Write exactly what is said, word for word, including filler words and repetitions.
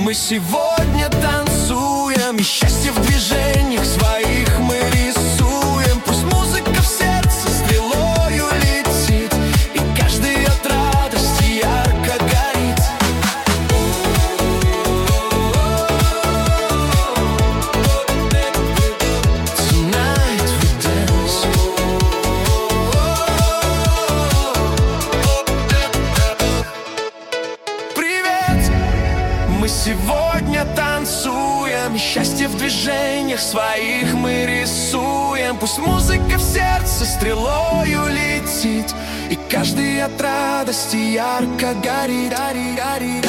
Мы сегодня танцуем, и счастье в движениях своих мы рисуем. Пусть музыка в сердце стрелою летит, и каждый от радости ярко горит. Tonight we dance. Привет! Мы сегодня танцуем, и счастье в движениях своих мы рисуем. Пусть музыка в сердце стрелою летит, и каждый от радости ярко горит, горит, горит.